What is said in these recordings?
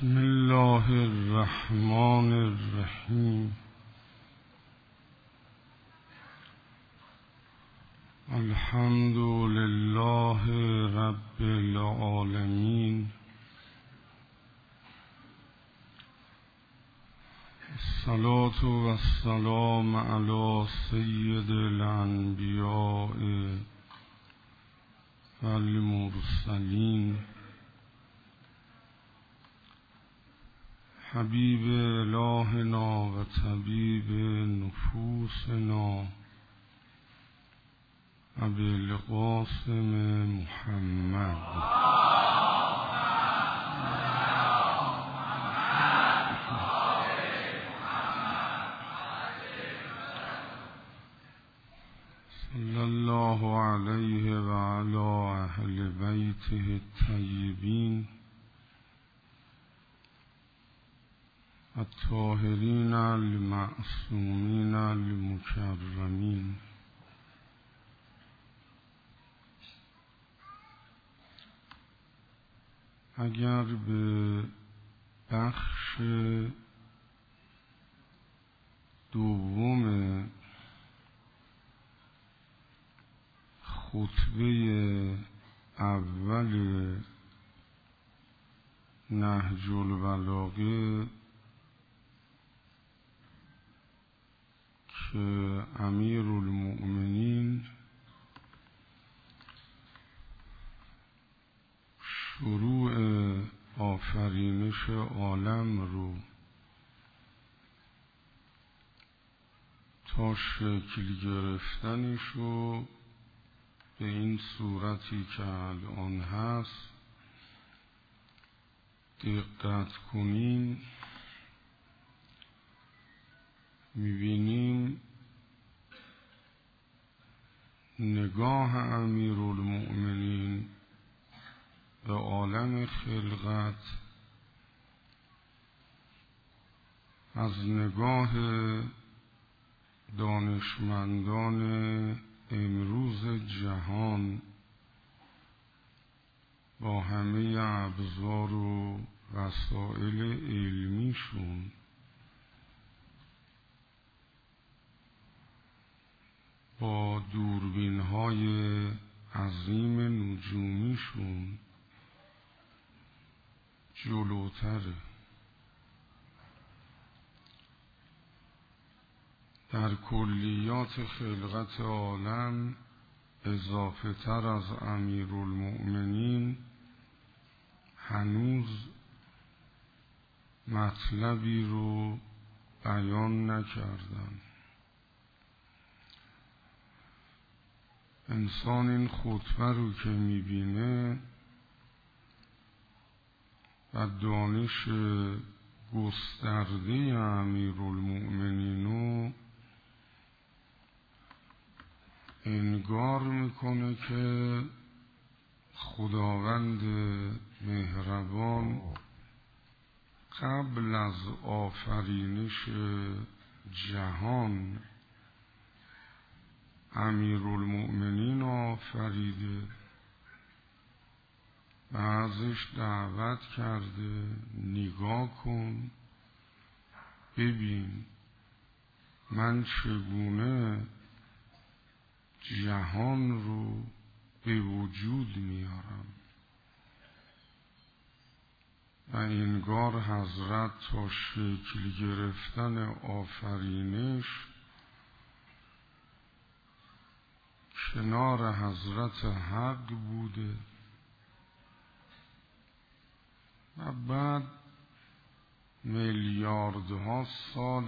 بسم الله الرحمن الرحیم. الحمد لله رب العالمین. الصلاة والسلام علی سید الانبیاء والمرسلین حبیب الهنا و طبیب نفوسنا ابوالقاسم محمد صلی الله علیه و علی اهل بیته الطیبین الطاهرین المعصومین المکرمین. اگر به بخش دوم خطبه اول نهج البلاغه که امیرالمؤمنین شروع آفرینش عالم رو تا شکل گرفتنش رو به این صورتی که الان هست دقت کنیم، میبینیم نگاه امیرالمؤمنین به عالم خلقت از نگاه دانشمندان امروز جهان با همه ابزار و وسایل علمیشون با دوربین‌های عظیم نجومیشون جلوتره. در کلیات خلقت عالم اضافه تر از امیرالمؤمنین هنوز مطلبی رو بیان نکردن. انسان این خطبه رو که میبینه و دانش گسترده امیرالمؤمنین رو انگار میکنه که خداوند مهربان قبل از آفرینش جهان امیرالمؤمنین آفریده و ازش دعوت کرده نگاه کن ببین من چگونه جهان رو به وجود میارم. و انگار حضرت تا شکل گرفتن آفرینش کنار حضرت حق بوده و بعد میلیاردها سال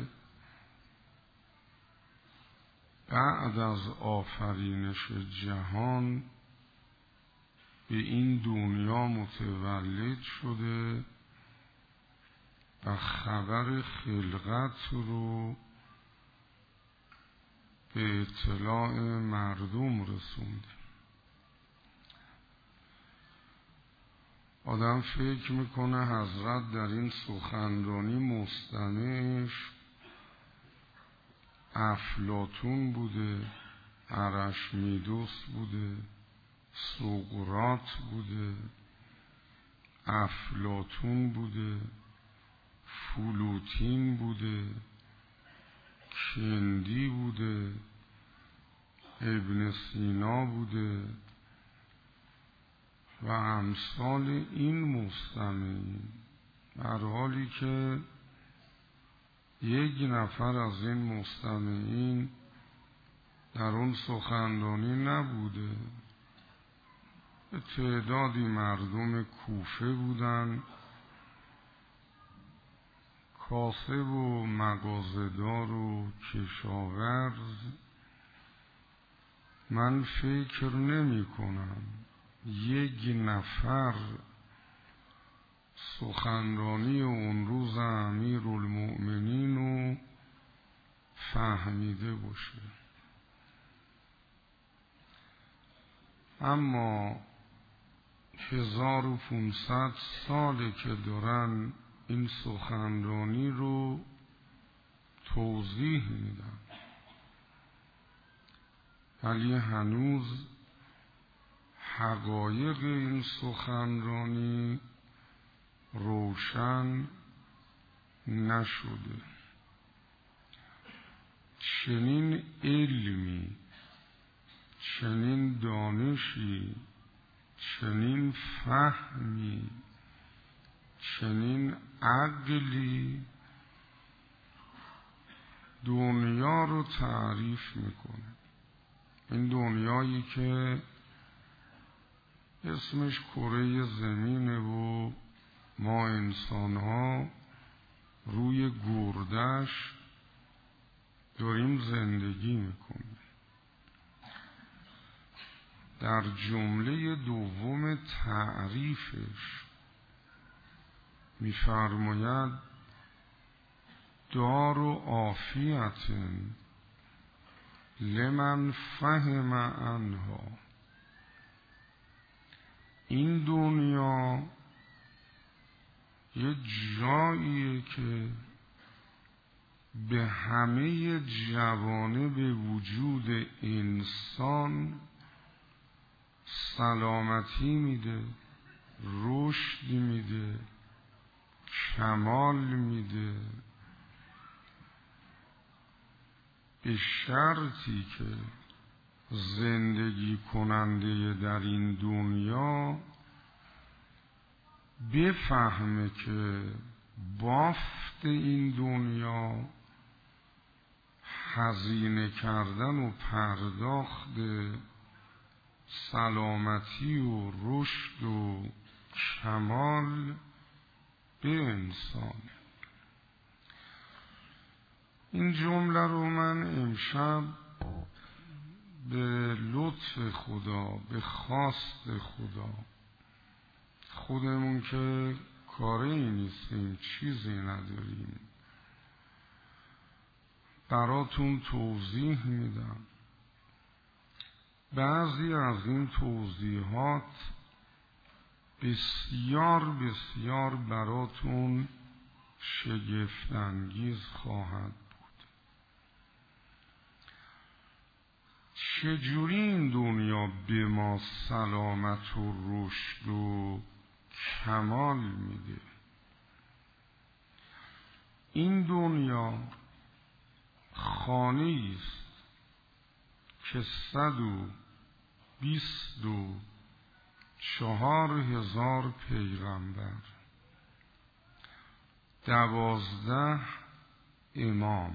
بعد از آفرینش جهان به این دنیا متولد شده و خبر خلقت رو به اطلاع مردم رسونده. آدم فکر میکنه حضرت در این سخنرانی مستمعش افلاطون بوده، ارشمیدس بوده، سقراط بوده، افلاطون بوده، فلوتین بوده، کندی بوده، ابن سینا بوده و امثال این مستمعین، در حالی که یک نفر از این مستمعین در اون سخنرانی نبوده. تعدادی مردم کوفه بودن، کاسب و مغازه‌دار و کشاورز. من فکر نمی کنم یک نفر سخنرانی اون روز امیرالمؤمنین رو فهمیده باشه. اما 1500 ساله که دارن این سخنرانی رو توضیح میدن، ولی هنوز حقایق این سخنرانی روشن نشده. چنین علمی، چنین دانشی، چنین فهمی، چنین عقلی دنیا رو تعریف میکنه. این دنیایی که اسمش کره زمینه و ما انسان‌ها روی گردش داریم زندگی میکنیم. در جمله دوم تعریفش می‌فرماید دار و عافیت لمن فهم عنها. این دنیا یه جاییه که به همه جوانب وجود انسان سلامتی میده، رشد میده، کمال میده، به شرطی که زندگی کننده در این دنیا بفهمه که بافت این دنیا هزینه کردن و پرداخت سلامتی و رشد و کمال به انسان. این جمله رو من امشب به لطف خدا، به خواست خدا، خودمون که کاری نیستیم، چیزی نداریم، براتون توضیح میدم. بعضی از این توضیحات بسیار بسیار براتون شگفت انگیز خواهد بود. چجوری این دنیا به ما سلامت و رشد و کمال میده؟ این دنیا خانه‌ای است که 124,000 پیغمبر، 12 امام،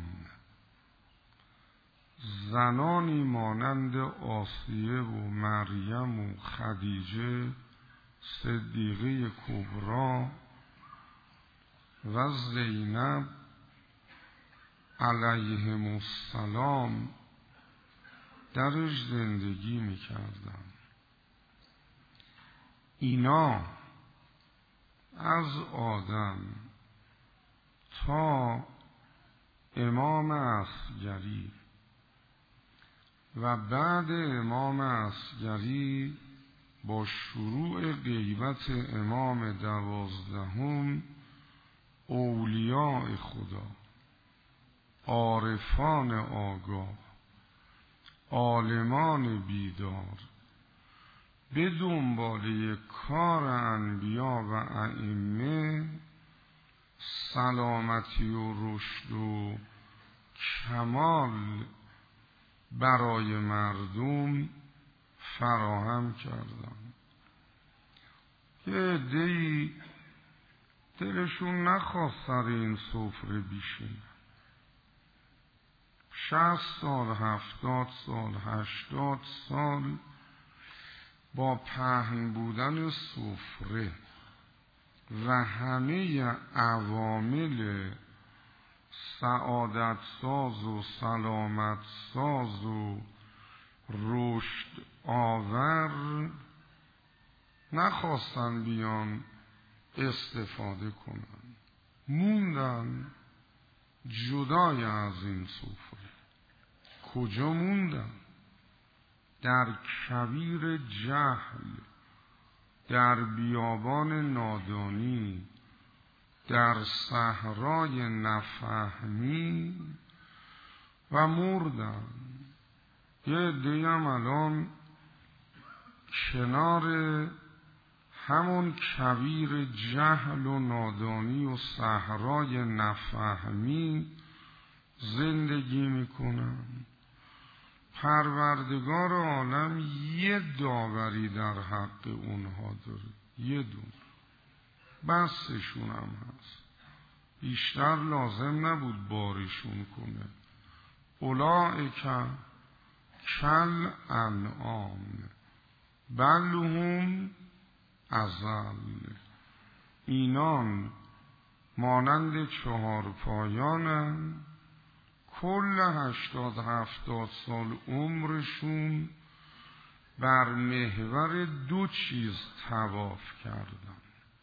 زنانی مانند آسیه و مریم و خدیجه صدیقه کبری و زینب علیهم السلام درش زندگی میکردن. اینا از آدم تا امام اصغری و بعد امام اصغری با شروع غیبت امام 12 اولیاء خدا، عارفان آگاه، عالمان بیدار، به دنباله کار انبیا و ائمه سلامتی و رشد و کمال برای مردم فراهم کردن. یه عده‌ای دلشون نخواست سر این سفره بشینن. 60 سال 70 سال 80 سال با پهن بودن سفره و همه عوامل سعادت ساز و سلامت ساز و رشد آور نخواستن بیان استفاده کنن، موندن جدای از این سفره. کجا موندن؟ در کویر جهل، در بیابان نادانی، در صحرای نفهمی و مردن. یه عده‌ای هم الان کنار همون کویر جهل و نادانی و صحرای نفهمی زندگی میکنن. پروردگار عالم یه داوری در حق اونها داره، یه دون بسشون هم هست، بیشتر لازم نبود بارشون کنه. اولئک کل انعام بل هم اضل. اینان مانند 4 پایانن، کل 80-70 سال عمرشون بر محور 2 چیز طواف کردن.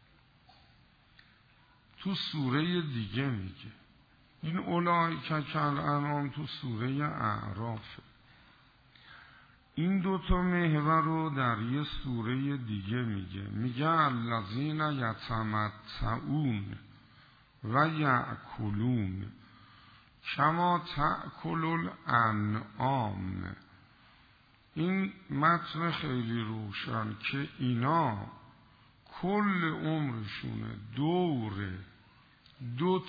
تو سوره دیگه میگه این اولئک کل انعام، تو سوره اعراف. این 2 محور رو در یه سوره دیگه میگه الذین یتمتعون و یأکلون کما تأکل الانعام. این متن خیلی روشن که اینا کل عمرشونه دور 2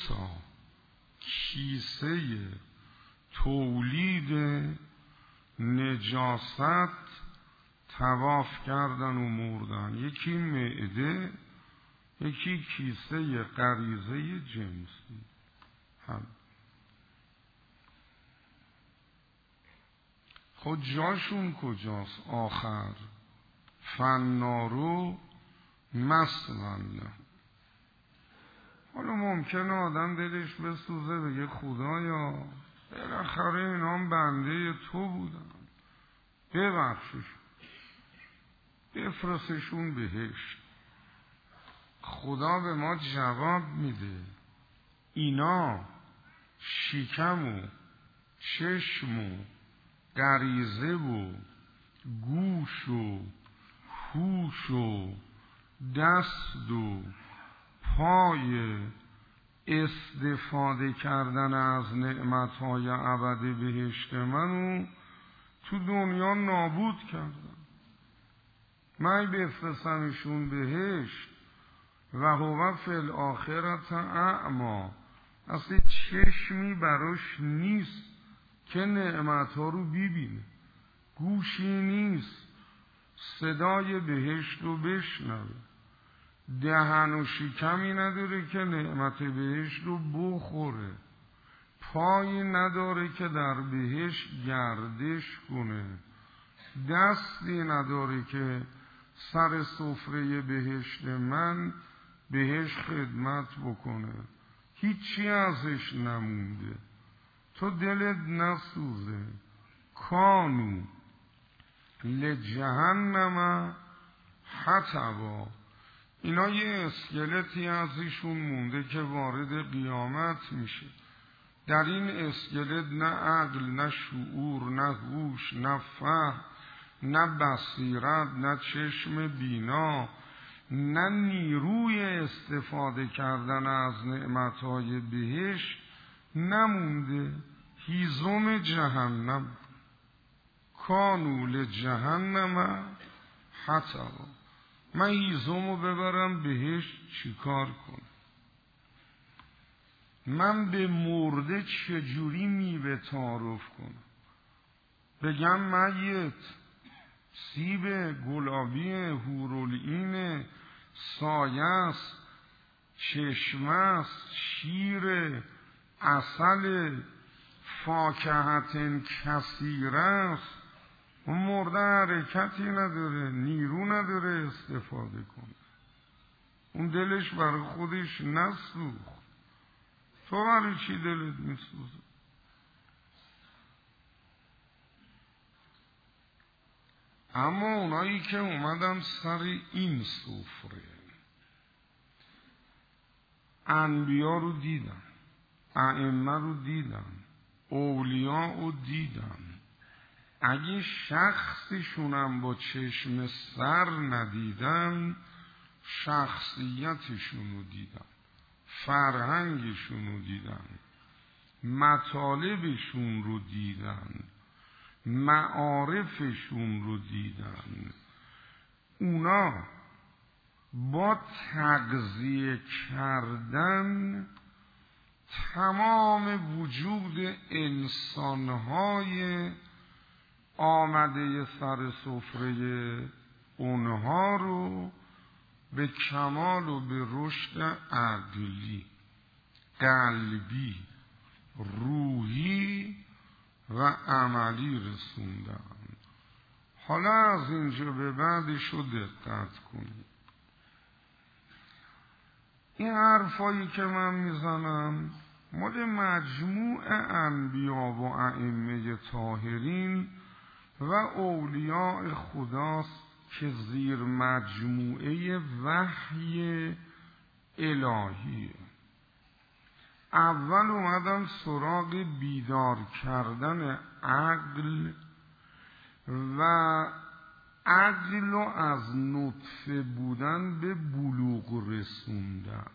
کیسه تولید نجاست طواف کردن و مردن. یکی معده، یکی کیسه غریزه جنسی. خود جاشون کجاست؟ آخر فنارو مثوی. حالا ممکنه آدم دلش بسوزه بگه خدایا بالاخره اینا هم بنده تو بودن، ببخشش، بفرستشون بهشت. خدا به ما جواب میده اینا شکم و چشم و غریزه و گوش و هوش و دست و پای استفاده کردن از نعمتهای ابدی بهشت منو تو دنیا نابود کردن. من بفرستمشون بهشت و هو فی الاخرة اعمی، اصلا چشمی براش نیست که نعمتها رو ببینه، گوشی نیست صدای بهشت رو بشنوه، دهن و شکمی نداره که نعمت بهشت رو بخوره، پایی نداره که در بهشت گردش کنه، دستی نداره که سر سفره بهشت من بهش خدمت بکنه، هیچی ازش نمونده. تو دلت نسوزه. کانو لجهنم حطبا. اینا یه اسکلتی ازشون مونده که وارد قیامت میشه. در این اسکلت نه عقل، نه شعور، نه هوش، نه فهم، نه بصیرت، نه چشم بینا، نه نیروی استفاده کردن از نعمتهای بهشت نمونده. هیزم جهنم. کانو لجهنم حتی من هیزمو ببرم بهش چیکار کنم؟ من به مرده چجوری میوه تعارف کنم؟ بگم میت سیب گلابی هورالعین سایه است، چشمه است، شیر، عسل، فاکهت کثیره است. اون مرده حرکتی نداره، نیرو نداره استفاده کنه. اون دلش برای خودش نسوخت. تو برای چی دلت میسوزه؟ اما اونایی که اومدن سر این سفره انبیا رو دیدن، ائمه رو دیدن، اولیاء رو دیدن، اگه شخصشونم با چشم سر ندیدن شخصیتشون رو دیدن، فرهنگشون رو دیدن، مطالبشون رو دیدن، معارفشون رو دیدن. اونا با تغذیه کردن تمام وجود انسانهای آمده سر سفره اونها رو به کمال و به رشد عقلی، قلبی، روحی و عملی رسوندن. حالا از اینجا به بعدش رو دقت کنید. این حرفایی که من میزنم مال مجموع انبیا و ائمه طاهرین و اولیاء خداست که زیر مجموعه وحی الهیه. اول اومدن سراغ بیدار کردن عقل و عقل رو از نطفه بودن به بلوغ رسوندن.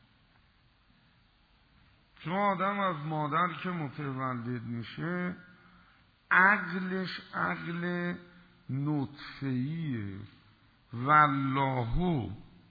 چون آدم از مادر که متولد میشه عقلش عقل نطفه‌ایه. والله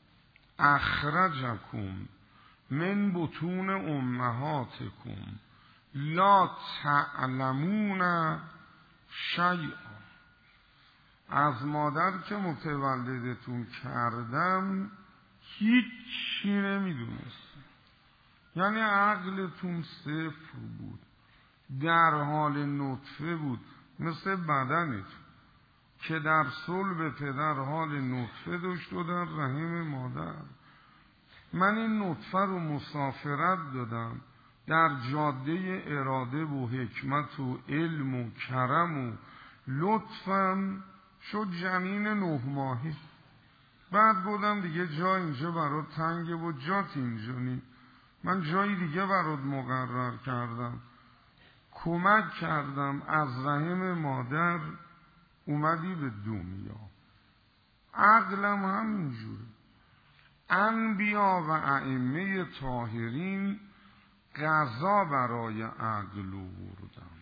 اخرجکم من بطون امهاتکم لا تعلمون شیئا. از مادر که متولدتون کردم هیچی نمیدونست. یعنی عقلتون صفر بود، در حال نطفه بود، مثل بدنتون که در صلب پدر حال نطفه داشت و در رحم مادر. من این نطفه رو مسافرت دادم در جاده اراده و حکمت و علم و کرم و لطفم شد جنین 9 ماهه. بعد گفتم دیگه جا اینجا برات تنگه و جات اینجا نی، من جایی دیگه برات مقرر کردم. کمک کردم از رحم مادر اومدی به دنیا. عقلم همینجوره. انبیا و ائمه طاهرین غذا برای عقل آوردن.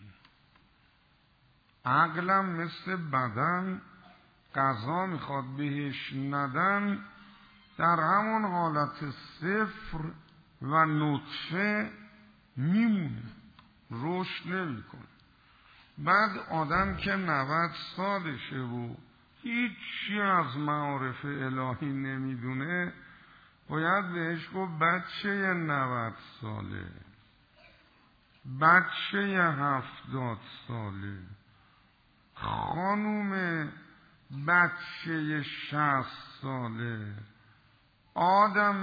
عقلم مثل بدن غذا میخواد بهش ندن در همون حالت صفر و نطفه میمونه، رشد نمیکنه. بعد آدم که 90 سالشه و هیچی از معارف الهی نمیدونه باید بهش گفت بچه 90 ساله، بچه 70 ساله، خانوم بچه 60 ساله، آدم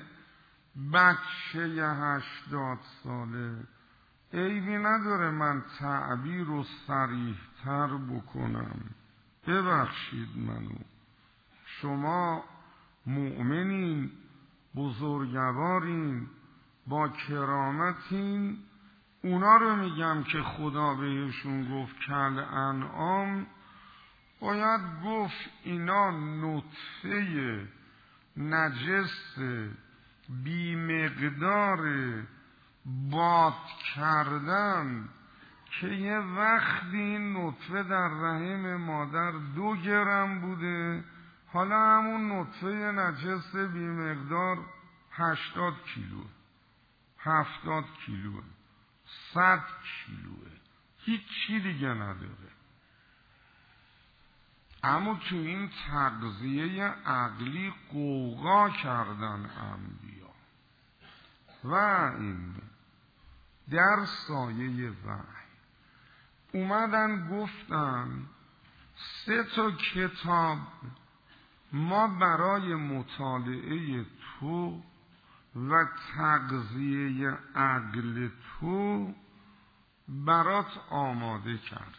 بچه 80 ساله. عیبی نداره من تعبیر رو صریح تر بکنم. ببخشید منو، شما مؤمنین، بزرگوارین، با کرامتین. اونا رو میگم که خدا بهشون گفت کل انعام، باید گفت اینا نطفه نجس بی مقدار باد کردن که یه وقتی این نطفه در رحم مادر 2 گرم بوده حالا همون نطفه نجس بی مقدار 80 کیلوه، 70 کیلوه، 100 کیلوه، هیچی دیگه نداره. اما تو این تغذیه عقلی غوغا کردن انبیا و این در سایه وحی اومدن گفتن 3 کتاب ما برای مطالعه تو و تغذیه عقل تو برات آماده کرد.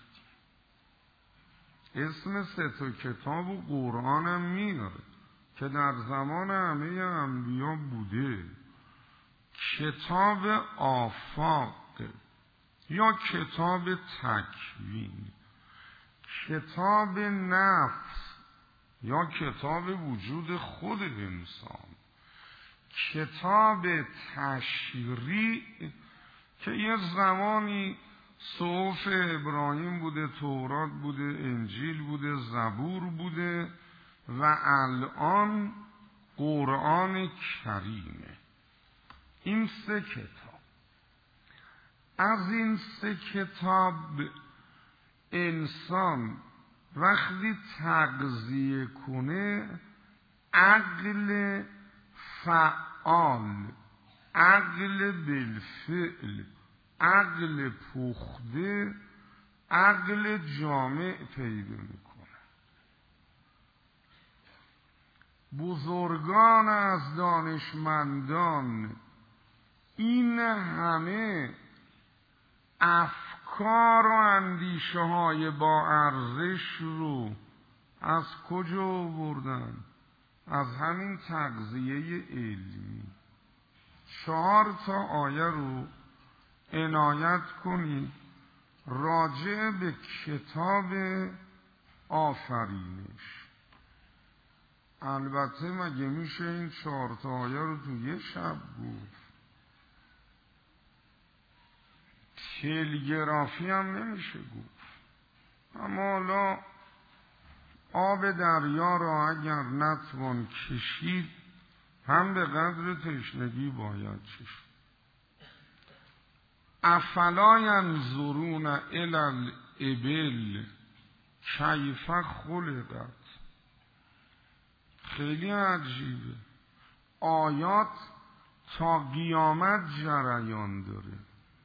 اسم 3 کتاب و قرآنم میاره که در زمان همه انبیا بوده. کتاب آفاق یا کتاب تکوین، کتاب نفس یا کتاب وجود خود انسان، کتاب تشریع که یه زمانی صحف ابراهیم بوده، تورات بوده، انجیل بوده، زبور بوده و الان قرآن کریمه. این 3 کتاب. از این 3 کتاب انسان وقتی تغذیه کنه عقل فعال، عقل بالفعل، عقل پخته، عقل جامع پیدا میکنه. بزرگان از دانشمندان این همه افکار و اندیشه های با ارزش رو از کجا آوردن؟ از همین تغذیه علمی. 4 آیه رو عنایت کنید راجع به کتاب آفرینش. البته مگه میشه این 4 آیه رو تو یه شب گفت؟ تلگرافی هم نمیشه گفت. اما حالا آب دریا را اگر نتوان کشید هم به قدر تشنگی باید چشید. افلا ینظرون الی الابل کیف خلقت. خیلی عجیبه. آیات تا قیامت جریان داره.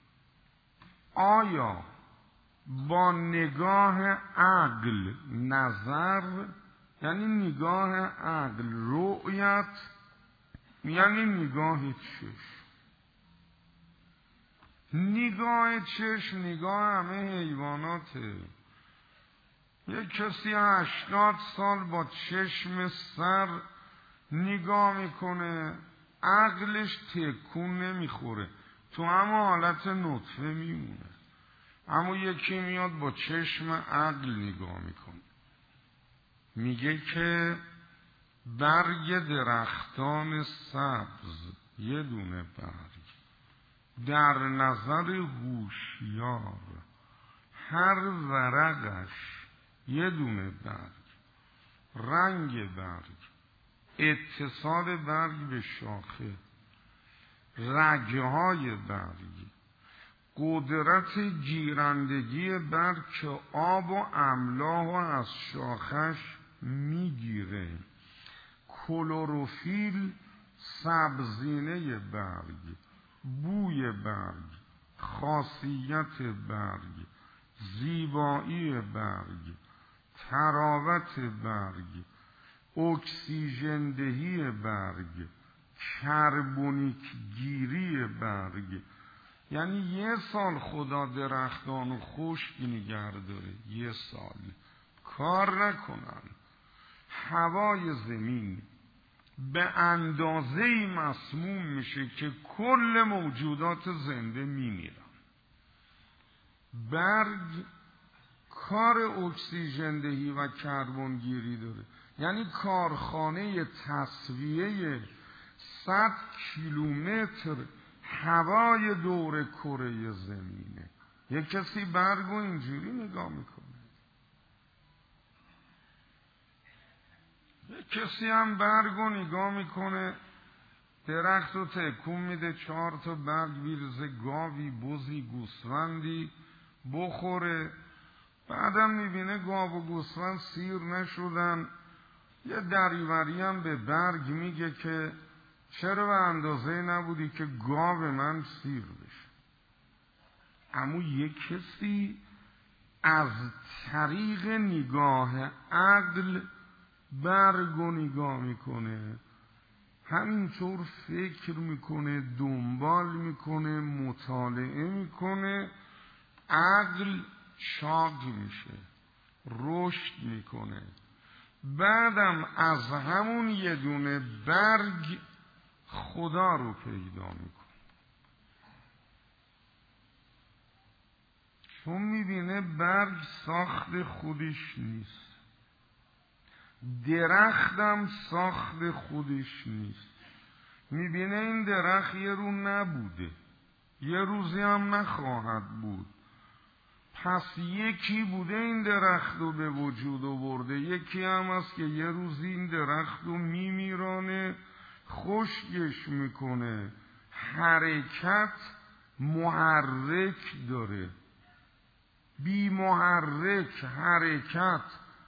آیا با نگاه عقل نظر یعنی نگاه عقل، رؤیت یعنی نگاه چشم. نگاه چشم نگاه همه حیواناته. یک کسی 80 سال با چشم سر نگاه میکنه، عقلش تکون نمیخوره، تو همه حالت نطفه میمونه. اما یکی میاد با چشم عقل نگاه میکنه، میگه که برگ درختان سبز یه دونه برگ در نظر هوشیار، هر ورقش یه دونه برگ، رنگ برگ، اتصال برگ به شاخه، رگهای برگ، قدرت گیرندگی برگ که آب و املاح از شاخش میگیره، کلروفیل سبزینه برگ، بوی برگ، خاصیت برگ، زیبایی برگ، تراوت برگ، اکسیژندهی برگ، کربونیک گیری برگ. یعنی 1 سال خدا درختان و خشک نگه داره، 1 سال کار نکنن، هوای زمین به اندازه‌ای مسموم میشه که کل موجودات زنده میمیرن. برگ کار اکسیژندهی و کربن گیری داره، یعنی کارخانه تصفیه 100 کیلومتر هوای دور کره زمینه. یک کسی برگو اینجوری نگاه میکنه. کسی هم برگ رو نگاه میکنه، درخت رو تکون میده، 4 تا برگ میرزه گاوی، بزی، گوسفندی بخوره. بعدم میبینه گاو و گوسفند سیر نشدن. یه دریوری هم به برگ میگه که چرا به اندازه نبودی که گاو من سیر بشه. اما یک کسی از طریق نگاه عقل برگ رو نگاه میکنه، همینطور فکر میکنه، دنبال میکنه، مطالعه میکنه، عقل چاق میشه، رشد میکنه. بعدم از همون یه دونه برگ خدا رو پیدا میکنه، چون میبینه برگ ساخت خودش نیست، درختم ساخت خودش نیست. میبینه این درخت یه رو نبوده، یه روزی هم نخواهد بود، پس یکی بوده این درخت رو به وجود آورده، یکی هم هست که یه روزی این درخت رو میمیرانه، خشکش میکنه. حرکت محرک داره، بی محرک حرکت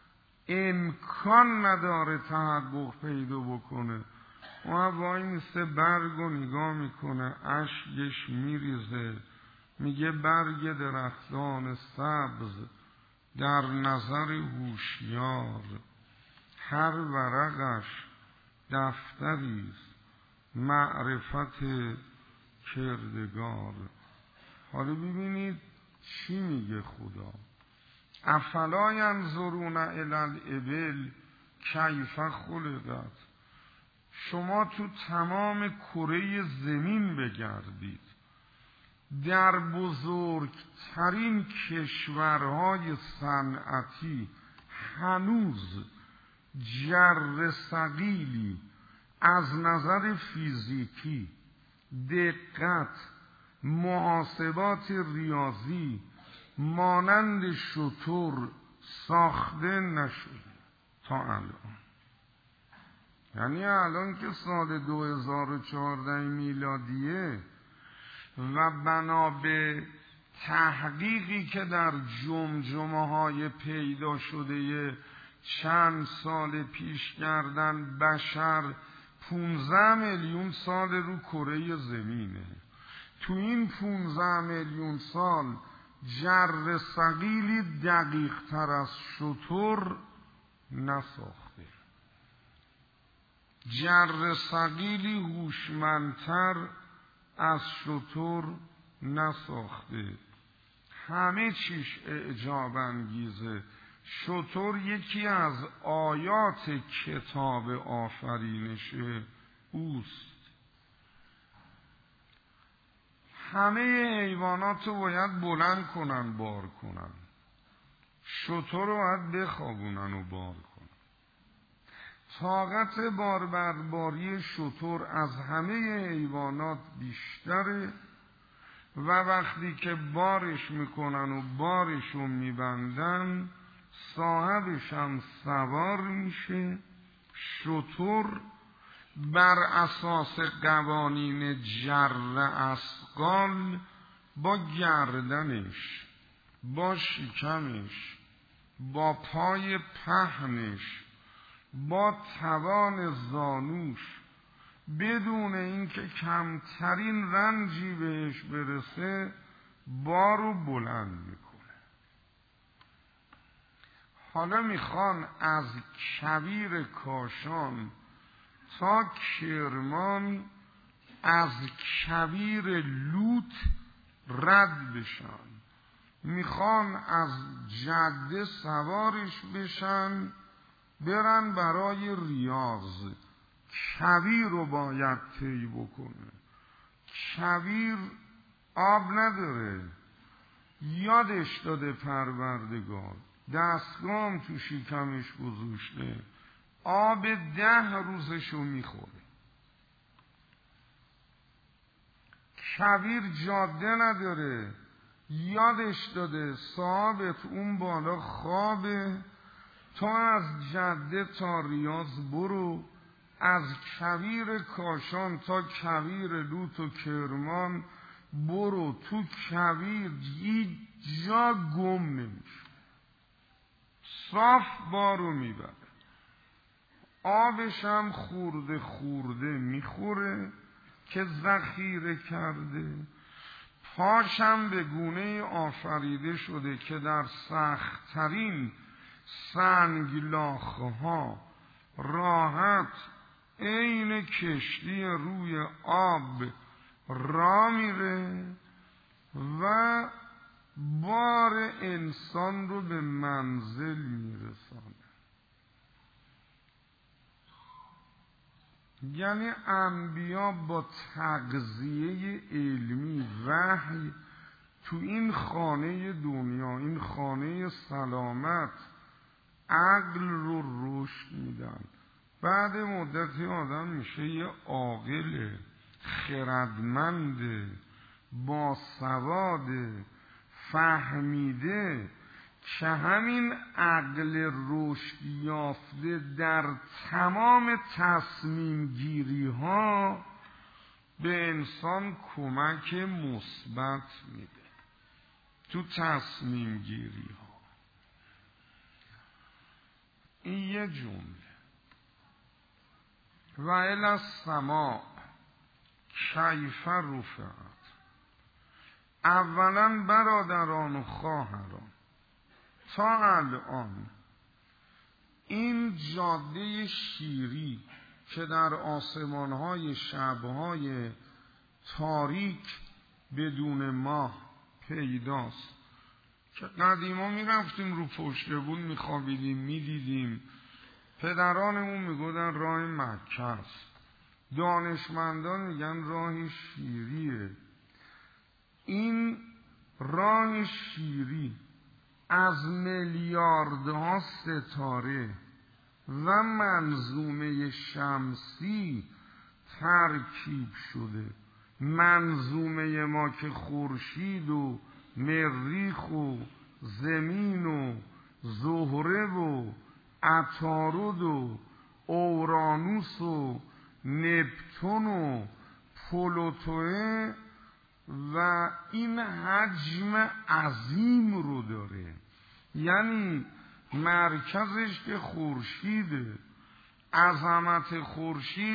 امکان نداره تحقق پیدا بکنه. و وای میسته برگ رو نگاه میکنه، اشکش میریزه، میگه برگ درختان سبز در نظر هوشیار، هر ورقش دفتریست معرفت کردگار. حالا ببینید چی میگه خدا. افلا ینظرون الی الابل کیف خلقت. شما تو تمام کره زمین بگردید، در بزرگترین کشورهای صنعتی هنوز جر ثقیلی از نظر فیزیکی، دقت، محاسبات ریاضی مانند شتر ساخته نشده تا الان. یعنی الان که سال 2014 میلادیه و بنا به تحقیقی که در جمجمه های پیدا شده چند سال پیش کردن، بشر 15 میلیون سال رو کره زمینه. تو این 15 میلیون سال جر ثقیلی دقیق تر از شتر نساخته، جر ثقیلی هوشمندتر از شتر نساخته. همه چیش اعجاب انگیزه. شتر یکی از آیات کتاب آفرینش اوست. همه حیوانات رو باید بلند کنن بار کنن، شتر رو باید بخوابونن و بار کنن. طاقت باربرداری شتر از همه حیوانات بیشتره و وقتی که بارش میکنن و بارشون میبندن صاحبش هم سوار میشه. شتر بر اساس قوانین جر اثقال با گردنش، با شکمش، با پای پهنش، با توان زانوش، بدون اینکه کمترین رنجی بهش برسه بارو بلند میکنه. حالا میخوان از کویر کاشان تا کرمان از کویر لوط رد بشن، میخوان از جده سوارش بشن برن برای ریاض. کویر رو باید طی بکنه. کویر آب نداره، یادش داده پروردگار، دستگام تو شکمش گذاشته، آب 10 روزشو میخوره. کویر جاده نداره، یادش داده صاحبت اون بالا خوابه، تو از جده تا ریاض برو، از کویر کاشان تا کویر لوط و کرمان برو، تو کویر هیچ جا گم نمیشه، صاف بارو میبره، آبش هم خورده خورده میخوره که ذخیره کرده، پاشم به گونه آفریده شده که در سخت‌ترین سنگلاخه ها راحت عین کشتی روی آب را میره و بار انسان رو به منزل میرسانه. یعنی انبیا با تغذیه علمی وحی تو این خانه دنیا، این خانه سلامت، عقل رو رشد میدن. بعد مدتی آدم میشه یه عاقل خردمند باسواد فهمیده که همین عقل رشد یافته در تمام تصمیم گیری ها به انسان کمک مثبت میده تو تصمیم گیری ها. این یه جمله. و الی السماء کیف رفعت. اولا برادران و خواهران، تا الان این جاده شیری که در آسمان‌های شب‌های تاریک بدون ماه پیداست، که قدیما میرفتیم رو پشت بون میخوابیدیم میدیدیم، پدرانمون میگفتن راه مکه است، دانشمندان میگن راه شیریه. این راه شیری از میلیاردها ستاره و منظومه شمسی ترکیب شده. منظومه ما که خورشید و مریخ و زمین و زهره و عطارد و اورانوس و نپتون و پلوتوئه و این حجم عظیم رو داره. یعنی مرکزش که خورشیده، عظمت خورشید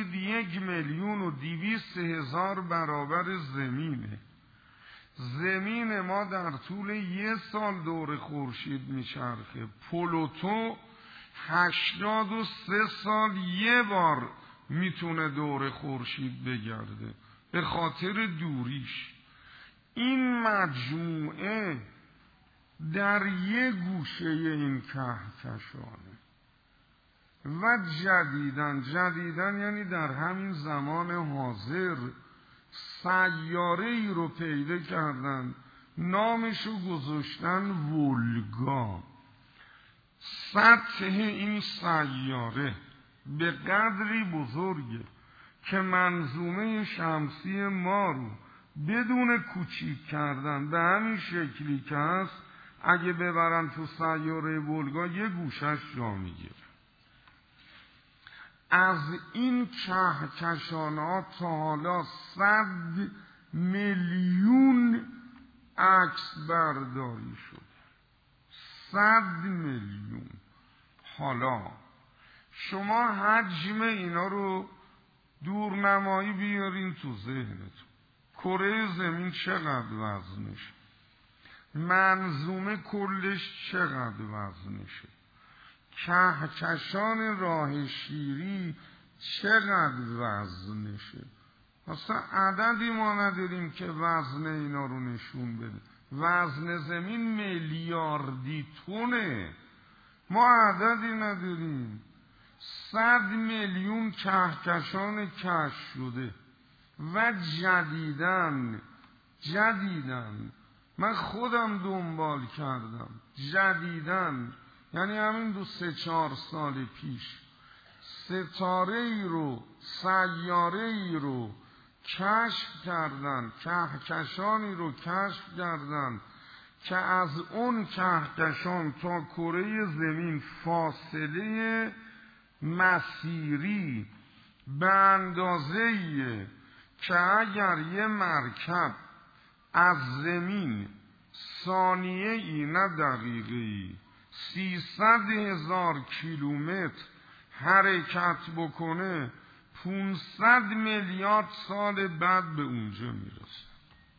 1,200,000 برابر زمینه. زمین ما در طول 1 سال دور خورشید میچرخه، پلوتو 83 سال 1 بار میتونه دور خورشید بگرده به خاطر دوریش. این مجموعه در یک گوشه این کهکشانه و جدیدن یعنی در همین زمان حاضر سیاره ای رو پیدا کردن، نامشو گذاشتن ولگا. سطح این سیاره به قدری بزرگه که منظومه شمسی ما رو بدون کوچیک کردن به همین شکلی که هست اگه ببرن تو سیاره ولگا یه گوشش جا میگیره. از این کهکشان‌ها تا حالا 100 میلیون عکس برداری شده. 100 میلیون. حالا شما حجم اینا رو دورنمایی بیارین تو ذهنتون. کره زمین چقدر وزنشه؟ منظومه کلش چقدر وزنشه؟ کهکشان راه شیری چقدر وزنشه؟ اصلا عددی ما نداریم که وزن اینا رو نشون بده. وزن زمین میلیاردی تونه، ما عددی نداریم. 100 میلیون کهکشان کشف شده و جدیدن من خودم دنبال کردم، جدیدن یعنی همین 2-3-4 سال پیش ستاره ای رو، سیاره ای رو کشف کردن، کهکشانی رو کشف کردن که از اون کهکشان تا کره زمین فاصله مسیری به اندازه‌ایه که اگر یه مرکب از زمین ثانیه‌ای نه دقیقه‌ای 300,000 کیلومتر حرکت بکنه 500 میلیارد سال بعد به اونجا میرسه.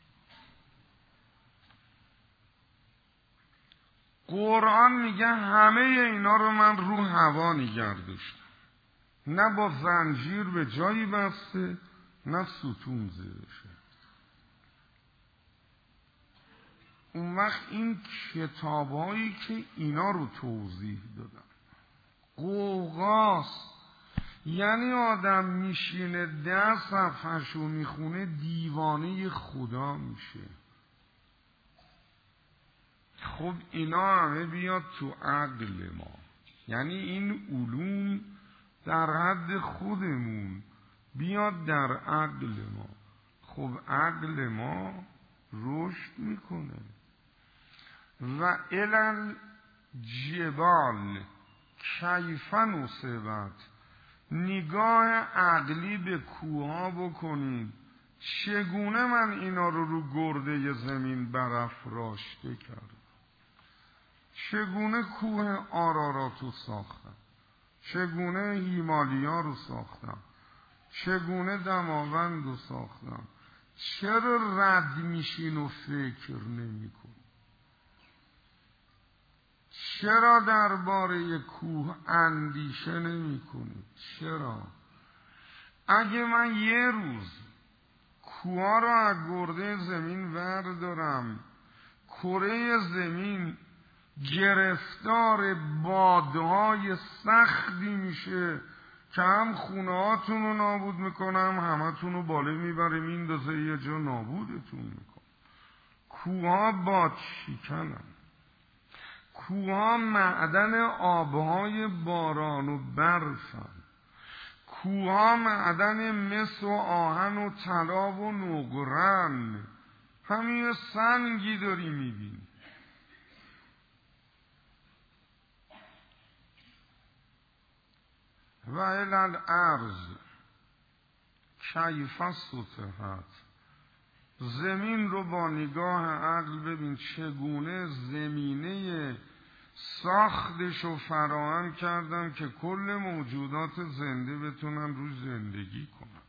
قرآن میگه همه اینا رو من رو هوا نگه داشتم، نه با زنجیر به جایی بسته نه ستون زیرشه. اون وقت این کتابایی که اینا رو توضیح دادن قوقاست، یعنی آدم میشینه 10 صفحه‌شو میخونه دیوانه خدا میشه. خب اینا همه بیاد تو عقل ما، یعنی این علوم در حد خودمون بیاد در عقل ما. خب عقل ما رشد میکنه. و الال جبال کیف نصبت، نگاه عقلی به کوها بکنید چگونه من اینا رو گرده زمین برافراشته کردم، چگونه کوه آرارات رو ساختم، چگونه هیمالیا رو ساختم، چگونه دماوند رو ساختم. چرا رد میشین و فکر نمی کن؟ چرا درباره کوه اندیشه نمی کنید؟ چرا؟ اگه من یه روز کوه رو از گرده زمین وردارم، کره زمین گرفتار بادهای سختی میشه که هم خونه هاتون رو نابود میکنم، همه تون رو بالا میبره میندازه یه جا نابودتون میکنم. کوها باد شکنن، کوها معدن آبهای باران و برفن، کوها معدن مس و آهن و طلا و نقرن. همین سنگی داری میبینی. و الال ارض کیف سطحت، زمین رو با نگاه عقل ببین چگونه زمینه ساختش رو فراهم کردم که کل موجودات زنده بتونن روی زندگی کنن.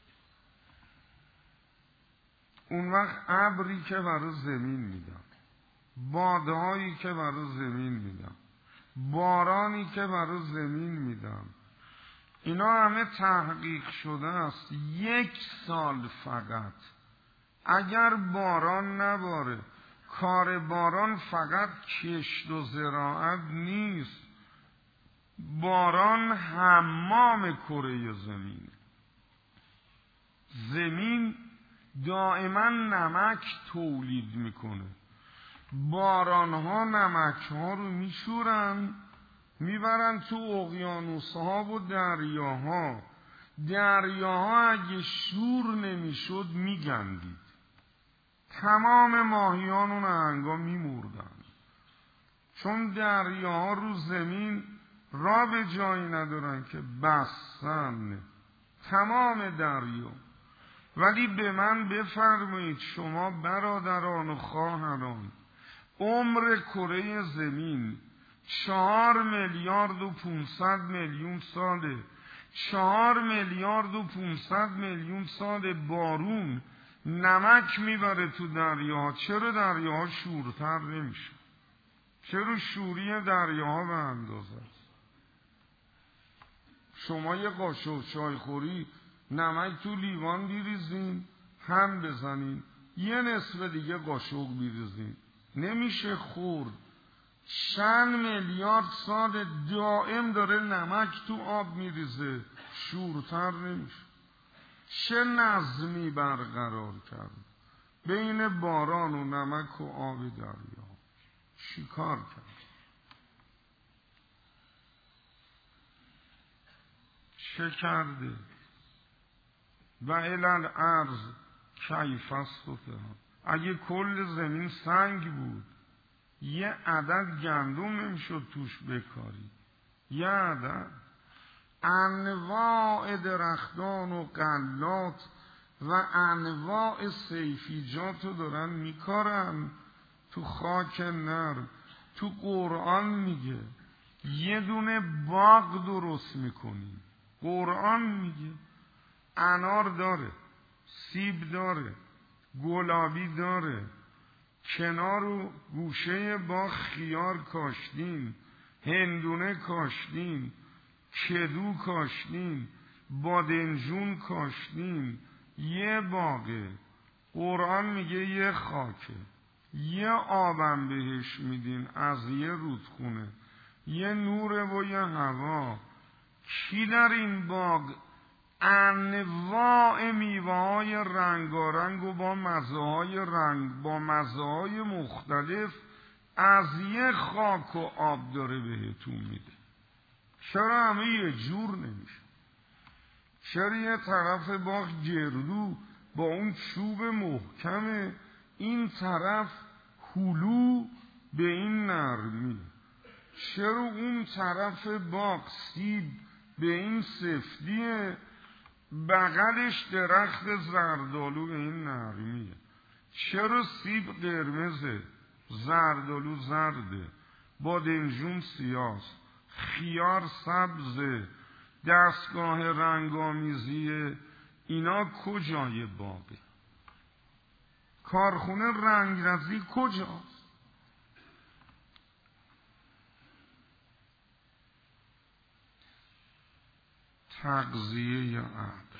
اون وقت ابری که برای زمین میدم، بادهایی که برای زمین میدم، بارانی که برای زمین میدم، اینا همه تحقیق شده است. 1 سال فقط اگر باران نباره، کار باران فقط کشت و زراعت نیست، باران حمام کره زمین. زمین دائما نمک تولید میکنه، باران ها نمک ها رو میشورن میبرن تو اقیانوس ها و دریاها. دریاها اگه شور نمیشد میگندید، تمام ماهیان و نهنگا میمردن، چون دریاها رو زمین را به جایی ندارن که بستن تمام دریا. ولی به من بفرمایید شما برادران و خواهران، عمر کره زمین 4 میلیارد و 500 میلیون ساله. 4 میلیارد و 500 میلیون سال بارون نمک میبره تو دریاها. چرا دریاها شورتر نمیشه؟ چرا شوری دریاها به اندازه است؟ شما یه قاشق چای خوری نمک تو لیوان بیریزین، هم بزنین، یه نصف دیگه قاشق بیریزین، نمیشه خورد. چند میلیارد سال دائم داره نمک تو آب میریزه، شورتر نمیشه. چه نظمی برقرار کرد بین باران و نمک و آب دریا؟ چی کار کرد؟ چه کرده؟ و الال ارض کیف سطحت، اگه کل زمین سنگ بود یه عدد گندم نمیشد توش بکاری، یه عدد. انواع درختان و غلات و انواع سیفیجات رو دارن میکارن تو خاک نرم. تو قرآن میگه یه دونه باغ درست میکنیم. قرآن میگه انار داره، سیب داره، گلابی داره، کنار و گوشه باغ خیار کاشتین، هندونه کاشتین، کدو کاشتین، بادنجون کاشتین. یه باغه. قرآن میگه یه خاکه، یه آبم بهش میدین از یه رودخونه، یه نوره و یه هوا. کی در این باغ انواع میوه‌های رنگارنگ و با مزه‌های مختلف از یه خاک و آب داره بهتون میده؟ چرا همه یه جور نمیشه؟ چرا یه طرف باغ گردو با اون چوب محکمه، این طرف هلو به این نرمی؟ چرا اون طرف باغ سیب به این سفدیه، بغلش درخت زردالو به این نرمیه؟ چرا سیب قرمزه، زردالو زرده، بادنجون سیاست، خیار سبزه، دستگاه رنگامیزیه؟ اینا کجای باغه؟ کارخونه رنگرزی کجاست؟ تغذیه عقل.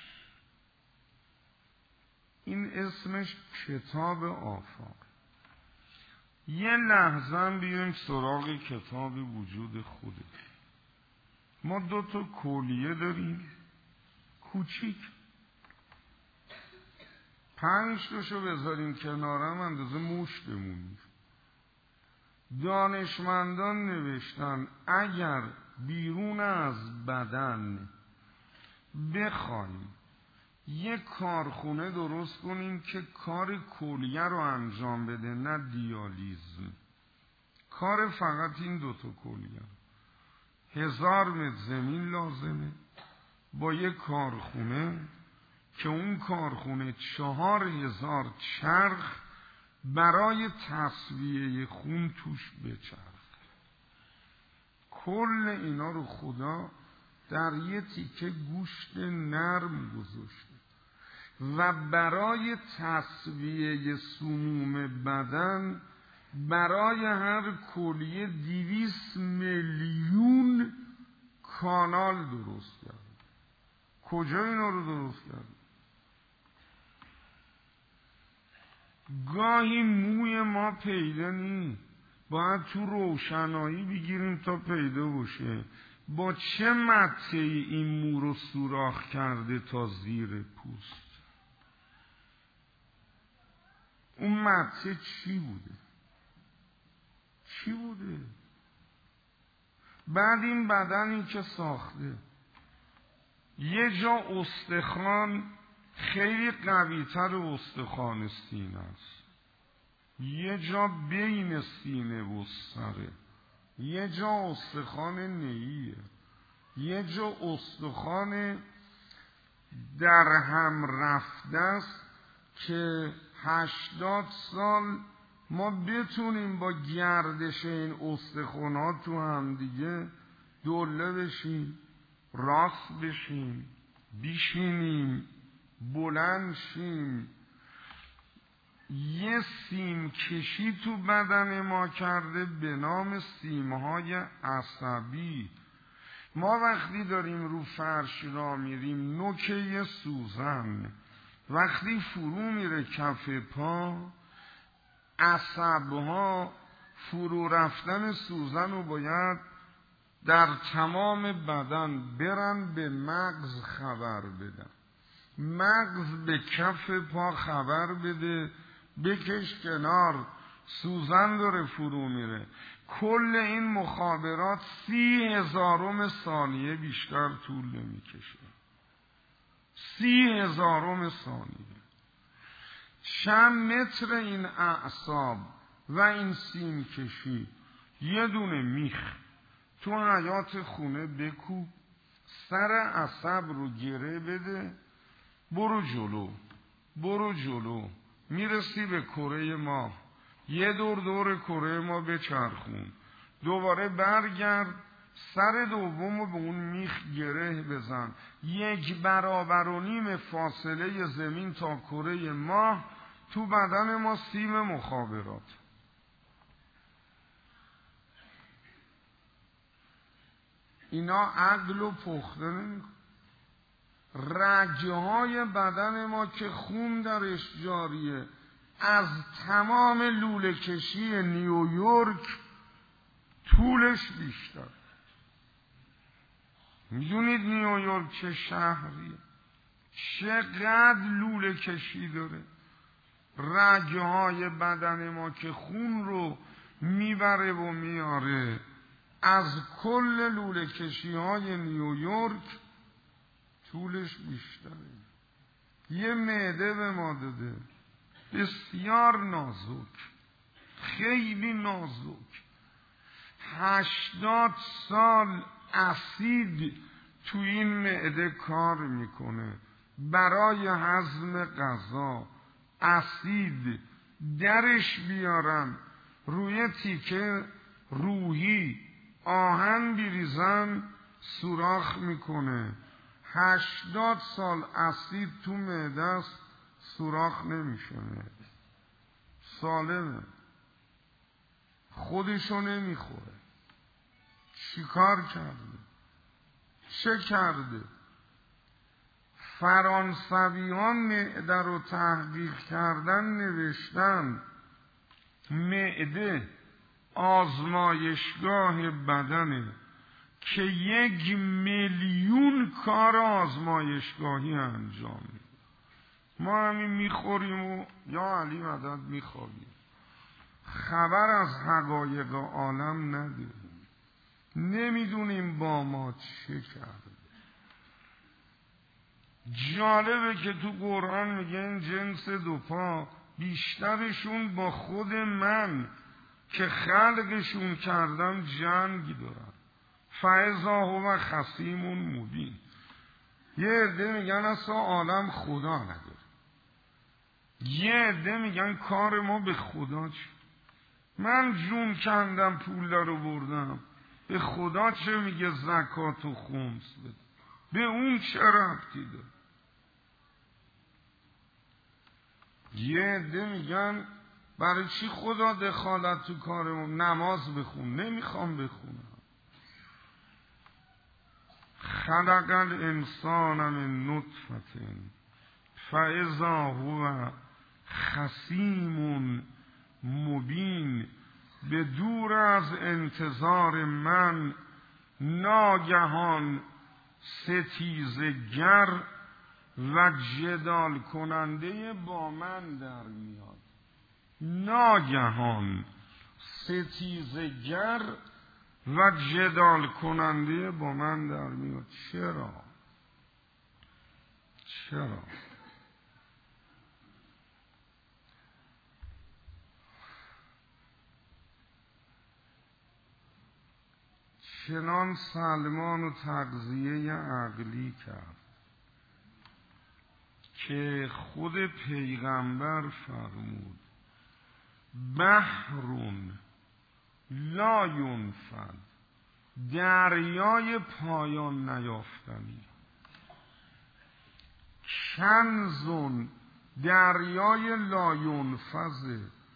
این اسمش کتاب آفاق. یه لحظه هم بیایم سراغ کتاب وجود خوده. ما 2 تا کلیه داریم کوچیک، 5 تاشو بذاریم کنارم اندازه مشتمون. دانشمندان نوشتن اگر بیرون از بدن بخوایم یک کارخونه درست کنیم که کار کلیه رو انجام بده، نه دیالیزم، کار فقط این 2 تا کلیه، 1000 متر زمین لازمه با یک کارخونه که اون کارخونه 4000 چرخ برای تصفیه خون توش بچرخه. کل اینا رو خدا در یه تیکه گوشت نرم گذاشته و برای تصفیه سموم بدن برای هر کلیه 200 میلیون کانال درست کرد. کجا اینا رو درست کرد؟ گاهی موی ما پیدا نی، باید تو روشنایی بگیریم تا پیدا باشه. با چه مته این مو رو سوراخ کرده تا زیر پوست؟ اون مته چی بوده؟ چی بوده؟ بعد این بدنی که ساخته، یه جا استخوان خیلی قوی‌تر استخوان سینه است، یه جا بین سینه و سره، یه جا استخوان نییه، یه جا استخوان در هم رفته است که 80 سال ما بتونیم با گردش این استخوانات تو هم دیگه دوله بشیم، راست بشیم، بیشینیم، بلند شیم. یه سیم کشی تو بدن ما کرده به نام سیمهای عصبی. ما وقتی داریم رو فرش را میریم، نوکه سوزن وقتی فرو میره کف پا، عصبها فرو رفتن سوزن رو باید در تمام بدن برن به مغز خبر بدن، مغز به کف پا خبر بده بکش کنار، سوزن داره فرو میره. کل این مخابرات 30,000 ثانیه بیشتر طول نمیکشه. 30,000 ثانیه. چند متر این اعصاب و این سیم کشی، یه دونه میخ تو حیات خونه بکوب، سر عصب رو گره بده، برو جلو برو جلو، میرسی به کره ماه، یه دور کره ما بچرخون، دوباره برگرد، سر دوم رو به اون میخ گره بزن، 1.5 فاصله زمین تا کره ماه تو بدن ما سیم مخابرات. اینا عقل و پخته نمی‌کنه. رگ‌های بدن ما که خون درش جاریه، از تمام لوله کشی نیویورک طولش بیشتر. میدونید نیویورک چه شهریه؟ چقدر لوله کشی داره. رگ‌های بدن ما که خون رو میبره و میاره، از کل لوله کشی های نیویورک طولش بیشتره. یه معده به ما داده بسیار نازک، خیلی نازک. 80 سال اسید تو این معده کار میکنه برای هضم غذا. اسید درش بیارن، روی تیکه روحی آهن بریزن، سوراخ میکنه. 80 سال اسید تو معده است، سوراخ نمیشه، سالمه، خودشو نمیخوره. چیکار کرده؟ چه کرده؟ فرانسویان معده رو تحقیق کردن، نوشتن معده آزمایشگاه بدنه که 1,000,000 کار آزمایشگاهی انجام میده. ما همین میخوریم و یا علی مدد میخوریم، خبر از حقایق عالم نداریم، نمیدونیم با ما چه کرده. جالبه که تو قرآن میگن جنس دو پا بیشترشون با خود من که خلقشون کردم جنگ دارن. فاذا هو خصیم مبین. یه عده میگن اصلا عالم خدا نداره، یه عده میگن کار ما به خدا چه. من جون کندم پول رو بردم، به خدا چه میگه زکات و خمس بده؟ به اون چه ربطی داره؟ یه عده میگن برای چی خدا دخالت تو کارمون؟ نماز بخون. نمیخوام بخونم. خلق الانسان من نطفة فاذا هو خصیم مبین. به دور از انتظار من ناگهان ستیزگر و جدال کننده با من در میاد. ناگهان ستیزگر و جدال کننده با من در میاد. چرا؟ چنان سلمان و تغذیه عقلی کرد که خود پیغمبر فرمود بحرون لا ینفد، دریای پایان نیافتنی. کنزون، دریای لا ینفذ،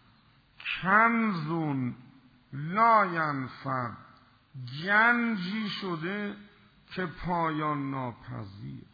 کنزون لا ینفد، گنجی شده که پایان ناپذیره.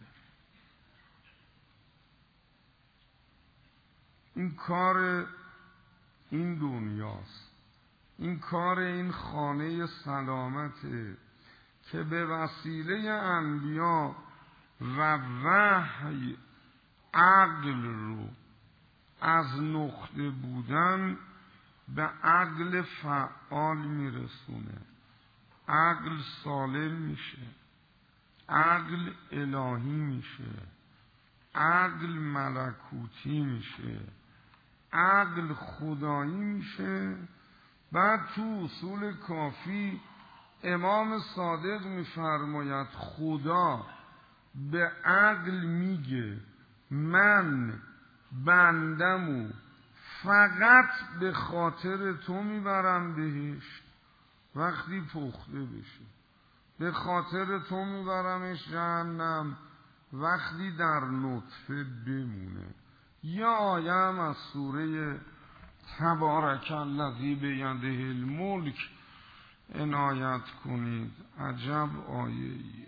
این کار این دنیاست، این کار این خانه سلامته که به وسیله انبیا و وحی عقل رو از نقطه بودن به عقل فعال میرسونه. عقل سالم میشه، عقل الهی میشه، عقل ملکوتی میشه، عقل خدایی میشه. بعد تو اصول کافی امام صادق میفرماید خدا به عقل میگه من بندمو فقط به خاطر تو میبرم بهشت وقتی پخته بشه، به خاطر تو میبرمش جهنم وقتی در نطفه بمونه. یا آیه هم از سوره تبارک الذی بیده الملک عنایت کنید. عجب آیه‌ایه،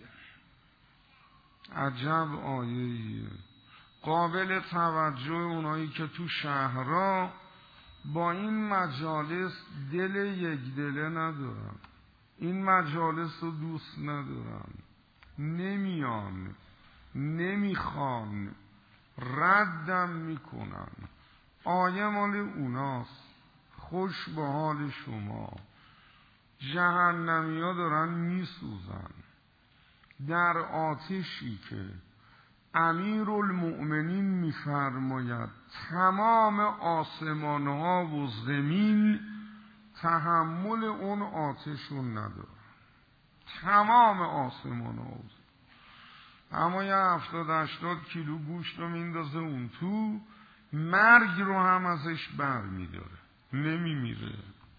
عجب آیه‌ایه، قابل توجه اونایی که تو شهرها با این مجالس دل یک دله ندارن، این مجالس رو دوست ندارن، نمیان، نمیخوان، ردم میکنن. آیه مال اوناست. خوش به حال شما. جهنمی ها دارن میسوزن در آتشی که امیر المؤمنین میفرماید تمام آسمان ها و زمین تحمل اون آتشون ندارن، تمام آسمان ها و زمین. اما یه 70-80 کیلو گوشت رو میندازه اون تو، مرگ رو هم ازش بر میداره، نمیمیره.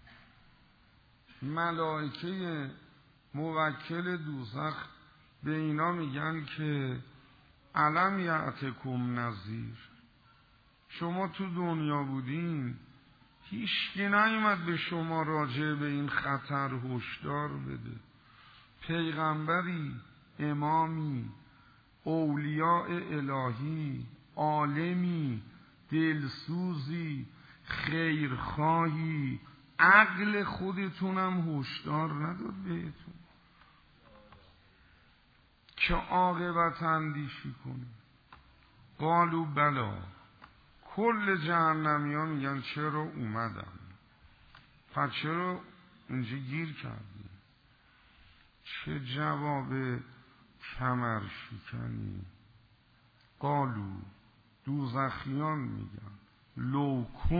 ملائکه موکل دوزخ به اینا میگن که الم یأتکم نذیر، شما تو دنیا بودین هیچکی نیومد به شما راجع به این خطر هشدار بده. پیغمبری، امامی، اولیاء الهی، عالمی، دلسوزی، خیرخواهی، عقل خودتونم هشدار نداد بهتون که عاقبت اندیشی کنی؟ قالوا بلا. کل جهنمی ها میگن چرا اومدم؟ پس چرا اینجا گیر کردی؟ چه جواب کمر شکنی؟ قالوا، دوزخیان میگن لو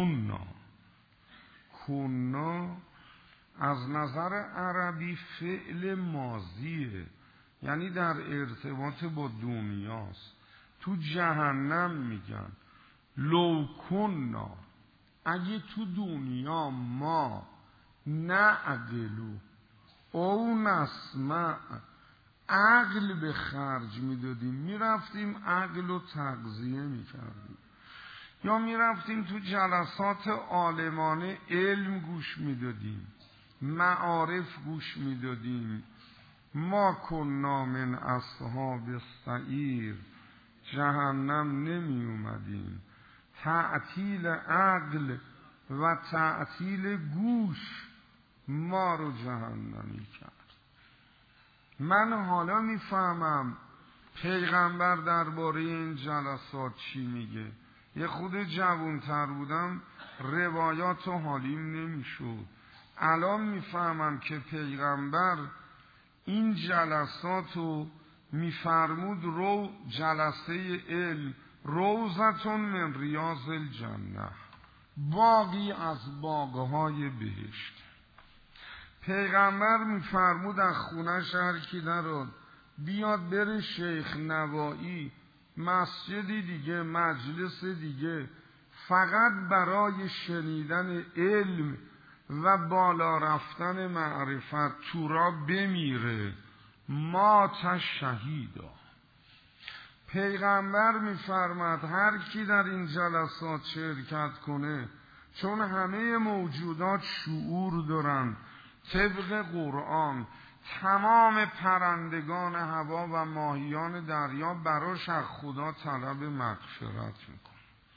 کنا از نظر عربی فعل ماضیه، یعنی در ارتباط با دنیاست. تو جهنم میگن لو کنا، اگه تو دنیا ما نعقلو او نسمع، عقل به خرج میدادیم، میرفتیم عقل رو تغذیه میکردیم، یا میرفتیم تو جلسات عالمانه علم گوش میدادیم، معارف گوش میدادیم، ما کنا من اصحاب السعیر، جهنم نمی اومدیم. تعطیل عقل و تعطیل گوش ما رو جهنمی کرد. من حالا میفهمم پیغمبر درباره این جلسات چی میگه. یه خود جوانتر بودم روایات و حالیم نمیشد. الان میفهمم که پیغمبر این جلسات رو میفرمود رو جلسه علم روضتون من ریاض الجنه، باغی از باغهای بهشت. پیغمبر میفرمود از خونش هر کی نراد بیاد بره شیخ نوایی، مسجدی دیگه، مجلس دیگه، فقط برای شنیدن علم و بالا رفتن معرفت تو را بمیره، مات شهیدا. پیغمبر میفرماد هر کی در این جلسات شرکت کنه، چون همه موجودات شعور دارن، طبق قرآن تمام پرندگان هوا و ماهیان دریا براش از خدا طلب مغفرت میکن.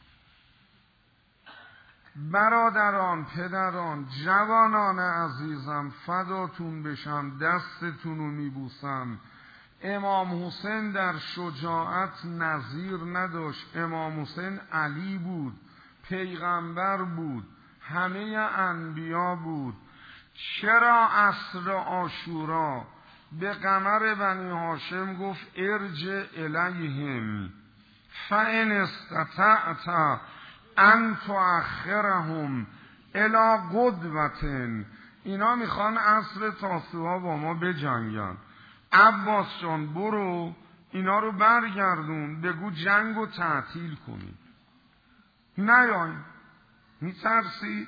برادران، پدران، جوانان عزیزم، فداتون بشم، دستتون رو میبوسم. امام حسین در شجاعت نظیر نداشت. امام حسین علی بود، پیغمبر بود، همه انبیا بود. چرا عصر عاشورا به قمر بنی هاشم گفت ارجع الیهم فان استطعت ان تؤخرهم الی قدوة. اینا میخوان عصر تاسوعا با ما بجنگن. عباس جان برو اینا رو برگردون، بگو جنگو تعطیل کنی، نیاین. میترسید؟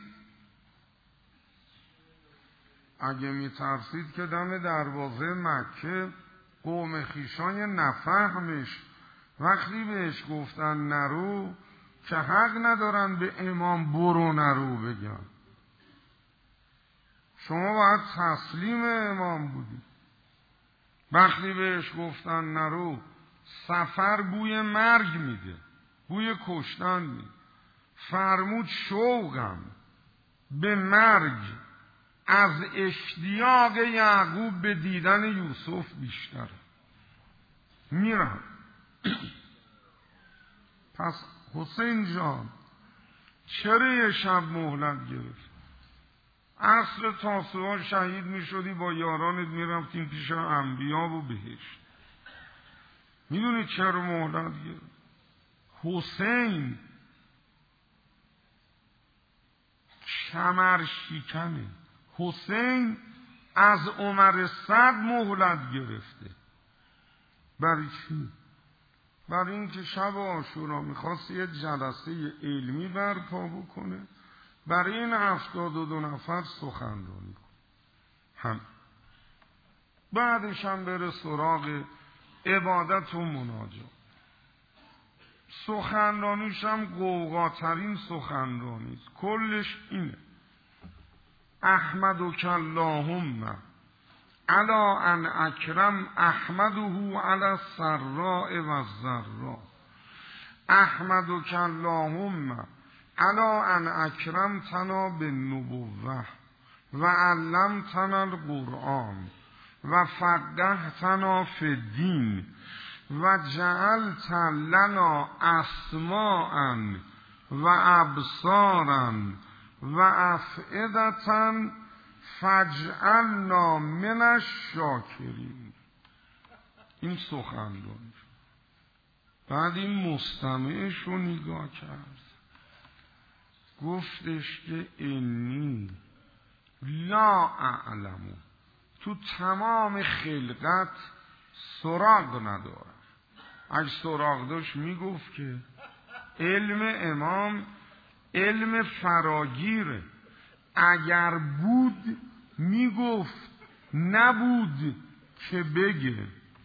اگه میترسید که دم دروازه مکه قوم خیشای نفهمش وقتی بهش گفتن نرو که حق ندارن به امام برو نرو بگن. شما باید تسلیم امام بودی. وقتی بهش گفتن نرو، سفر بوی مرگ میده، بوی کشتن میده. فرمود شوقم به مرگ از اشتیاق یعقوب به دیدن یوسف بیشتره. میرم. پس حسین جان چرا یه شب مهلت گرفت؟ عصر تاسوعا شهید می شدی، با یارانت می رفتیم پیش انبیا و بهشت. میدونی چرا مهلت گرفت؟ حسین کمر شکنه. حسین از عمر صد مهلت گرفته. برای چی؟ برای اینکه شب عاشورا میخواست یه جلسه علمی برپا بکنه، برای این 72 نفر سخنرانی کنه. هم بعدش هم بره سراغ عبادت و مناجات. سخنرانیش هم غوغاترین سخنرانی است. کلش اینه: احمدک اللهم علی ان اکرم احمده علی السراء و الضراء. احمدک اللهم علی ان اکرمتنا بالنبوة و علمتنا القرآن و فقهتنا فی الدین و جعلت لنا اسماعا و ابصارا و افئدة فاجعلنا من الشاکرین. این سخنرانی. بعد این مستمعش رو نگاه کرد، گفتش که انی لا اعلم، تو تمام خلقت سراغ ندارم. اگه سراغ داشت میگفت که علم امام علم فراگیره. اگر بود میگفت، نبود که بگه.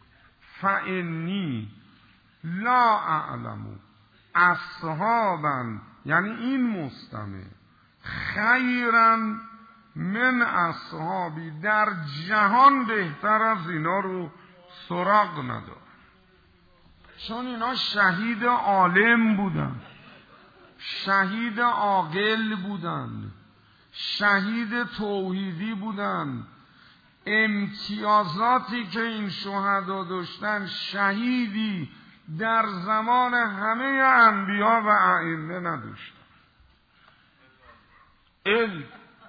فانی لا اعلم اصحابا، یعنی این مستمع، خیرا من اصحابی، در جهان بهتر از اینا رو سراغ نداره. چون اینا شهید عالم بودن، شهید عاقل بودن، شهید توحیدی بودن. امتیازاتی که این شهدا داشتن شهیدی در زمان همه انبیا و ائمه نداشتن. علم،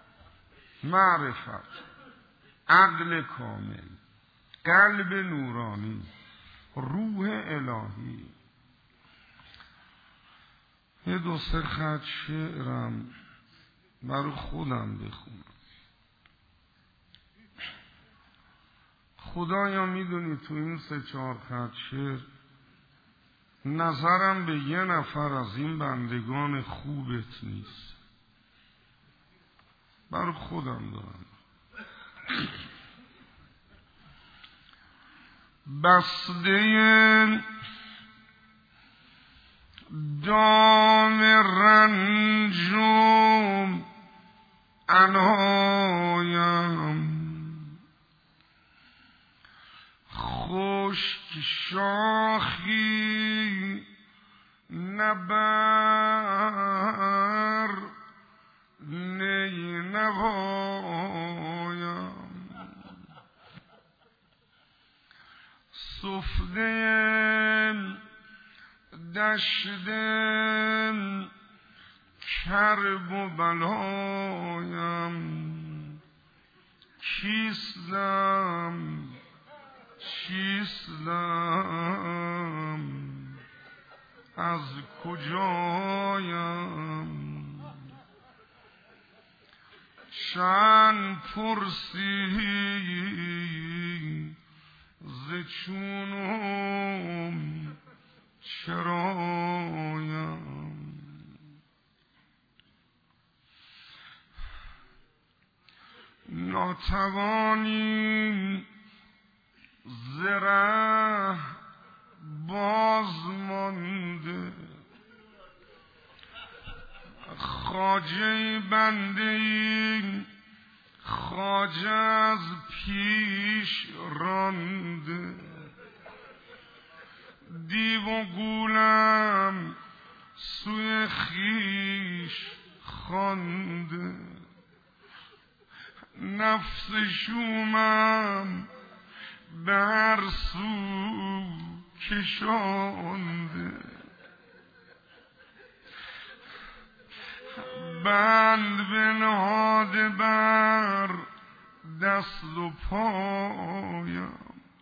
معرفت، عقل کامل، قلب نورانی، روح الهی. یه 2-3 خط شعرم برای خودم بخونم. خدایا میدونی تو این 3-4 خط شعر نظرم به یه نفر از این بندگان خوبت نیست. برای خودم دارم. بسته دام رنجم انهایم، خشک شاخی نبر نی نوایم، سفده دشت کرب و بلایم، چیستم از کجایم. شن پرسی ز چونم چرایم ناتوانی زره باز مانده خواجه بنده این خواجه از پیش رانده دیو و گولم سوی خیش خوانده نفس شومم به هر سو کشانده بند بنهاده بر دست و پایم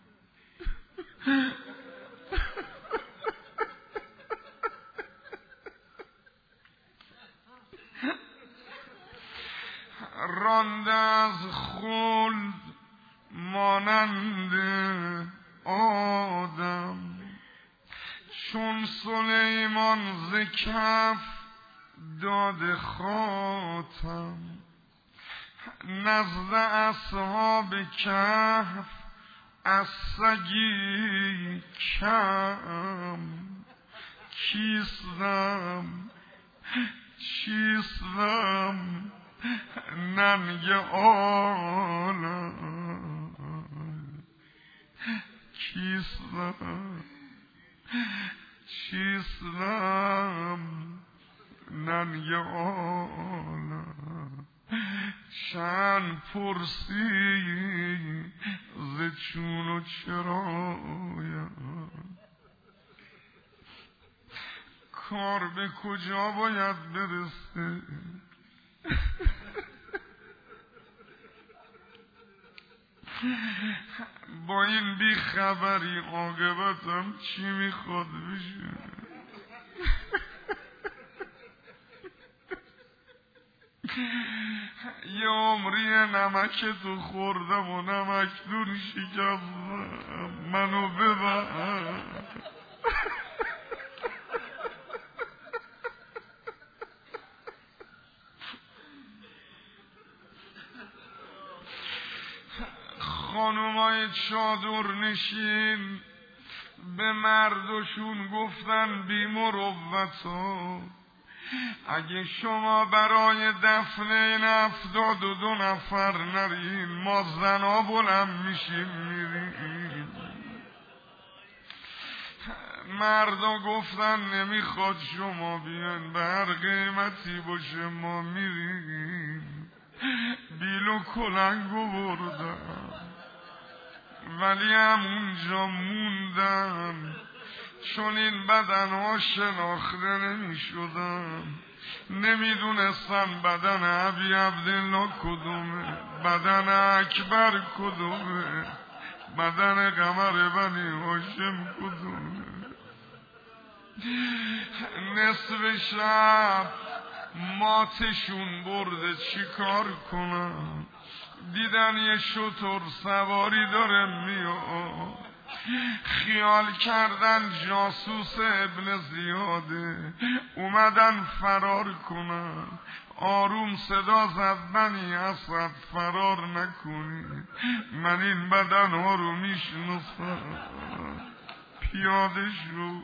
رانده از خلد مانند آدم چون سلیمان ز کف داده خاتم نزد اصحاب کهف از سگی کم چیستم ننگ عالم چیستم ننگ عالم چند پرسی ز چون و چرایم کار به کجا باید برسه با این بیخبری عاقبتم چی میخواد بشه یه عمری نمک تو خوردم و نمک دون شکستم منو ببر خانومای چادر نشین به مردشون گفتن بی مروتا اگه شما برای دفن این 72 نفر نرین ما زنا بلند میشیم میریم مردا گفتن نمیخواد شما بیان به هر قیمتی باشه ما میریم بیل و کلنگو بردن ولی همونجا موندن چون این بدنها شناخته نمی شدن نمیدونستن بدن ابی عبدالله کدومه بدن اکبر کدومه بدن قمر بنی هاشم کدومه نصف شب ماتشون برده چی کار کنم دیدن یه شتر سواری داره میاد خیال کردن جاسوس ابن زیاده اومدن فرار کنن آروم صدا زد بنی اسد فرار نکنی من این بدن ها رو میشناسم پیاده شو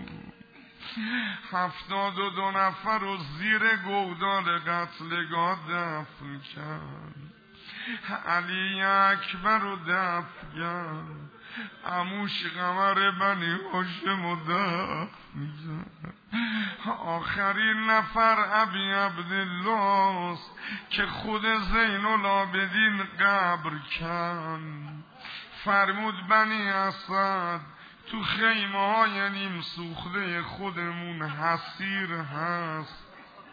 72 نفر رو زیر گودال قتلگاه دفن کرد علی اکبر رو دفن کرد عموش قمر بنی هاشم رو دفن کرد آخرین نفر ابی عبدالله است که خود زین العابدین قبر کن فرمود بنی اسد تو خیمه های نیم سوخته خودمون حسیر هست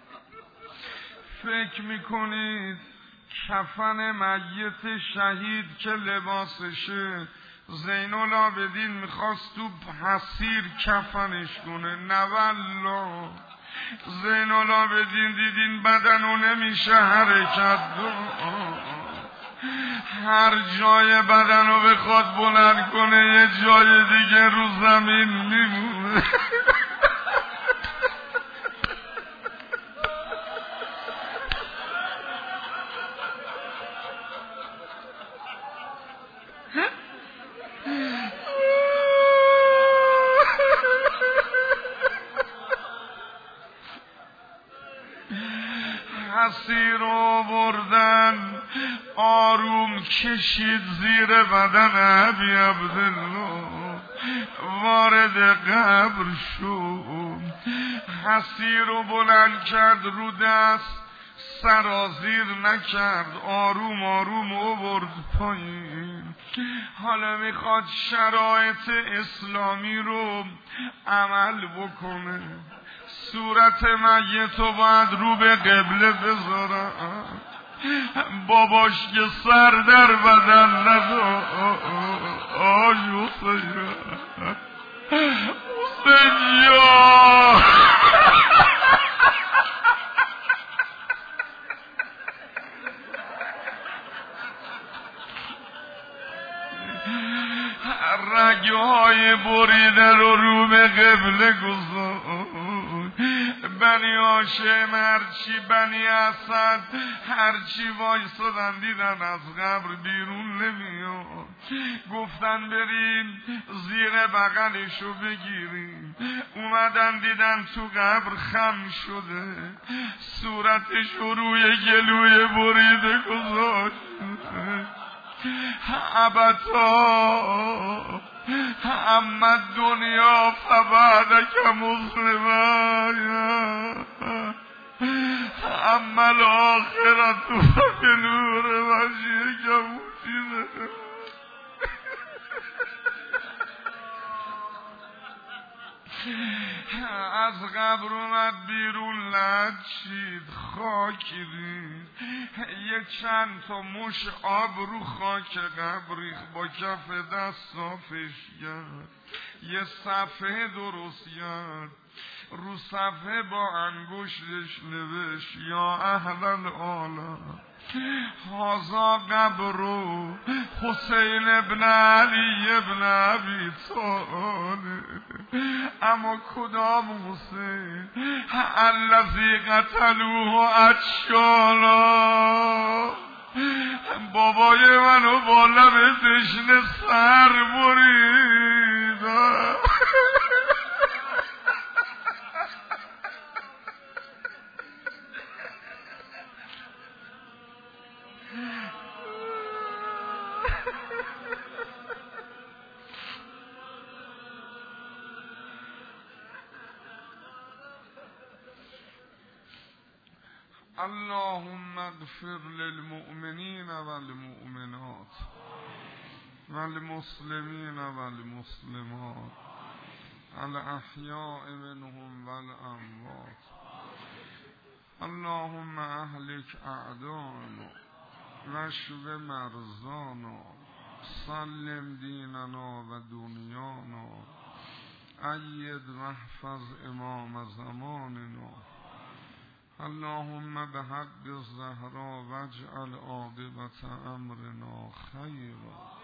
فکر میکنید کفن میت شهید که لباسشه زین العابدین میخواست تو حسیر کفنش کنه؟ نه والله زین العابدین دیدین بدنو نمیشه حرکت هر جای بدنو بخواد بلند کنه یه جای دیگه رو زمین میمونه. حسی رو بردن آروم کشید زیر بدن ابی عبدالله وارد قبر شد. حسی رو بلند کرد رو دست سرازیر نکرد آروم آروم آورد پایین. حالا میخواد شرایط اسلامی رو عمل بکنه. صورت میتو باید رو به قبله بذارن. باباش که سر در بدن ندار آی حسین یا رگهای بریده رو به قبله گذار. بنی هاشم هرچی بنی اسد هرچی وایستادن دیدن از قبر بیرون نمیاد. گفتن بریم زیر بغلشو بگیریم. اومدن دیدن تو قبر خم شده صورتش روی گلوی بریده گذاشت. ابتا اما دنیا فبعدک مسلمان اما الاخرت به نور وجهک مشرقه. از قبر اومد بیرون لچید خاکی دید. یه چند تا مش آب رو خاک قبر ریخت با کف دست صافش کرد. یه صفحه درست کرد رو صفحه با انگشتش نوشت یا اهل العالم هذا قبر حسین ابن علی ابن ابی طالب. اما کدام حسین؟ الذی قتلوه اشکالا. بابای منو با لب تشنه سر برید. اللهم اغفر للمؤمنین والمؤمنات والمسلمین والمسلمات الاحیاء منهم والاموات. اللهم اهلک اعداءنا واشف مرضانا سلم دیننا و دنیانا اید واحفظ امام زماننا. اللهم بحق الزهراء واجعل عاقبة امرنا خیرا.